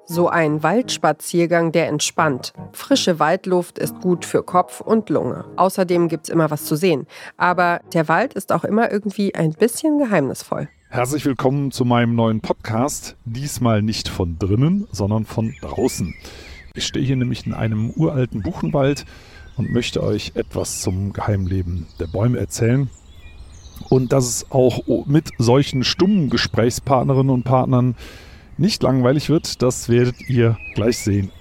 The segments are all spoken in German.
So ein Waldspaziergang, der entspannt. Frische Waldluft ist gut für Kopf und Lunge. Außerdem gibt's immer was zu sehen. Aber der Wald ist auch immer irgendwie ein bisschen geheimnisvoll. Herzlich willkommen zu meinem neuen Podcast. Diesmal nicht von drinnen, sondern von draußen. Ich stehe hier nämlich in einem uralten Buchenwald und möchte euch etwas zum Geheimleben der Bäume erzählen. Und dass es auch mit solchen stummen Gesprächspartnerinnen und Partnern nicht langweilig wird, das werdet ihr gleich sehen.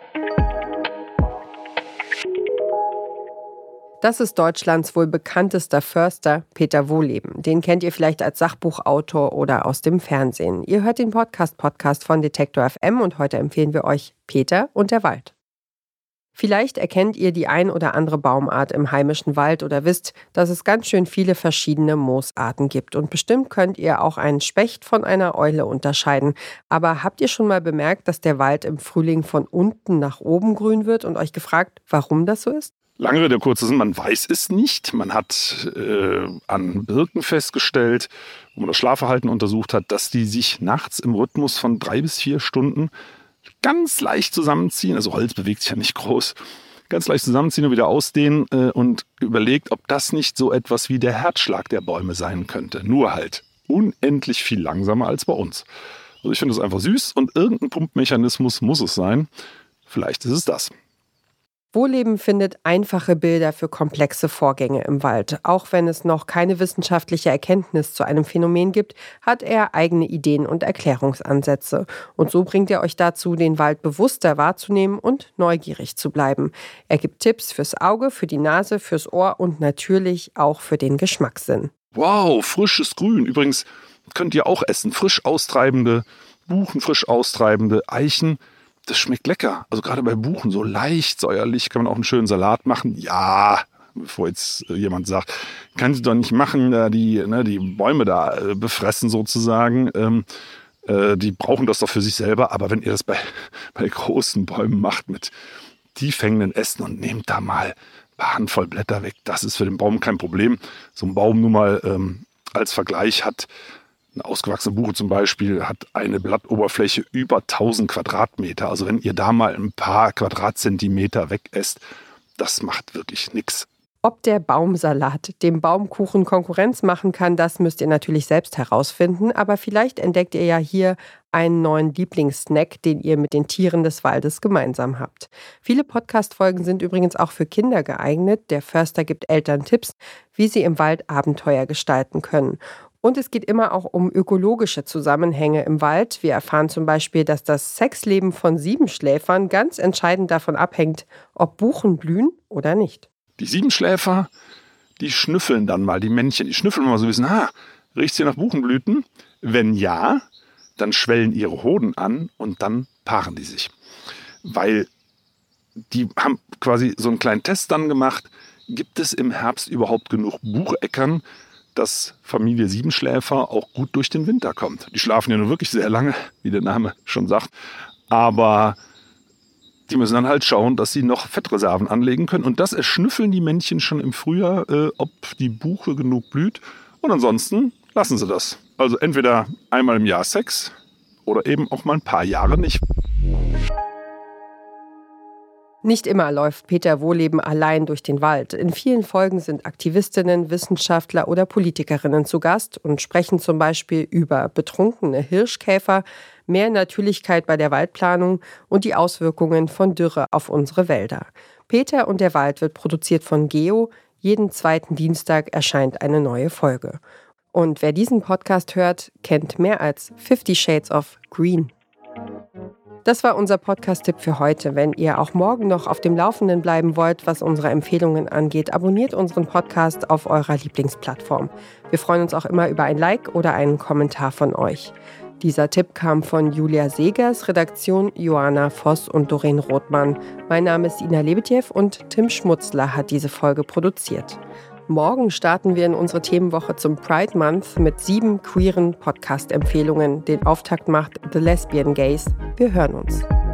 Das ist Deutschlands wohl bekanntester Förster, Peter Wohlleben. Den kennt ihr vielleicht als Sachbuchautor oder aus dem Fernsehen. Ihr hört den Podcast von Detektor FM und heute empfehlen wir euch Peter und der Wald. Vielleicht erkennt ihr die ein oder andere Baumart im heimischen Wald oder wisst, dass es ganz schön viele verschiedene Moosarten gibt. Und bestimmt könnt ihr auch einen Specht von einer Eule unterscheiden. Aber habt ihr schon mal bemerkt, dass der Wald im Frühling von unten nach oben grün wird und euch gefragt, warum das so ist? Lange Rede, kurzer Sinn, man weiß es nicht. Man hat an Birken festgestellt, wo man das Schlafverhalten untersucht hat, dass die sich nachts im Rhythmus von 3 bis 4 Stunden ganz leicht zusammenziehen. Also Holz bewegt sich ja nicht groß. Ganz leicht zusammenziehen und wieder ausdehnen und überlegt, ob das nicht so etwas wie der Herzschlag der Bäume sein könnte. Nur halt unendlich viel langsamer als bei uns. Also ich finde es einfach süß und irgendein Pumpmechanismus muss es sein. Vielleicht ist es das. Wohlleben findet einfache Bilder für komplexe Vorgänge im Wald. Auch wenn es noch keine wissenschaftliche Erkenntnis zu einem Phänomen gibt, hat er eigene Ideen und Erklärungsansätze. Und so bringt er euch dazu, den Wald bewusster wahrzunehmen und neugierig zu bleiben. Er gibt Tipps fürs Auge, für die Nase, fürs Ohr und natürlich auch für den Geschmackssinn. Wow, frisches Grün. Übrigens könnt ihr auch essen. Frisch austreibende Buchen, frisch austreibende Eichen. Das schmeckt lecker. Also gerade bei Buchen so leicht säuerlich, kann man auch einen schönen Salat machen. Ja, bevor jetzt jemand sagt, kannst du doch nicht machen, die Bäume da befressen sozusagen. Die brauchen das doch für sich selber. Aber wenn ihr das bei großen Bäumen macht mit tiefhängenden Ästen und nehmt da mal ein paar Handvoll Blätter weg, das ist für den Baum kein Problem. So ein Baum nur mal als Vergleich hat eine ausgewachsene Buche zum Beispiel hat eine Blattoberfläche über 1000 Quadratmeter. Also wenn ihr da mal ein paar Quadratzentimeter wegesst, das macht wirklich nichts. Ob der Baumsalat dem Baumkuchen Konkurrenz machen kann, das müsst ihr natürlich selbst herausfinden. Aber vielleicht entdeckt ihr ja hier einen neuen Lieblingssnack, den ihr mit den Tieren des Waldes gemeinsam habt. Viele Podcast-Folgen sind übrigens auch für Kinder geeignet. Der Förster gibt Eltern Tipps, wie sie im Wald Abenteuer gestalten können. Und es geht immer auch um ökologische Zusammenhänge im Wald. Wir erfahren zum Beispiel, dass das Sexleben von Siebenschläfern ganz entscheidend davon abhängt, ob Buchen blühen oder nicht. Die Siebenschläfer, die schnüffeln dann mal, die Männchen, die schnüffeln mal so ein bisschen, riecht es hier nach Buchenblüten? Wenn ja, dann schwellen ihre Hoden an und dann paaren die sich. Weil die haben quasi so einen kleinen Test dann gemacht, gibt es im Herbst überhaupt genug Bucheckern, dass Familie Siebenschläfer auch gut durch den Winter kommt. Die schlafen ja nur wirklich sehr lange, wie der Name schon sagt. Aber die müssen dann halt schauen, dass sie noch Fettreserven anlegen können. Und das erschnüffeln die Männchen schon im Frühjahr, ob die Buche genug blüht. Und ansonsten lassen sie das. Also entweder einmal im Jahr Sex oder eben auch mal ein paar Jahre nicht. Nicht immer läuft Peter Wohlleben allein durch den Wald. In vielen Folgen sind Aktivistinnen, Wissenschaftler oder Politikerinnen zu Gast und sprechen zum Beispiel über betrunkene Hirschkäfer, mehr Natürlichkeit bei der Waldplanung und die Auswirkungen von Dürre auf unsere Wälder. Peter und der Wald wird produziert von Geo. Jeden 2. Dienstag erscheint eine neue Folge. Und wer diesen Podcast hört, kennt mehr als 50 Shades of Green. Das war unser Podcast-Tipp für heute. Wenn ihr auch morgen noch auf dem Laufenden bleiben wollt, was unsere Empfehlungen angeht, abonniert unseren Podcast auf eurer Lieblingsplattform. Wir freuen uns auch immer über ein Like oder einen Kommentar von euch. Dieser Tipp kam von Julia Segers, Redaktion Joanna Voss und Doreen Rothmann. Mein Name ist Ina Lebetjew und Tim Schmutzler hat diese Folge produziert. Morgen starten wir in unsere Themenwoche zum Pride Month mit 7 queeren Podcast-Empfehlungen. Den Auftakt macht The Lesbian Gays. Wir hören uns.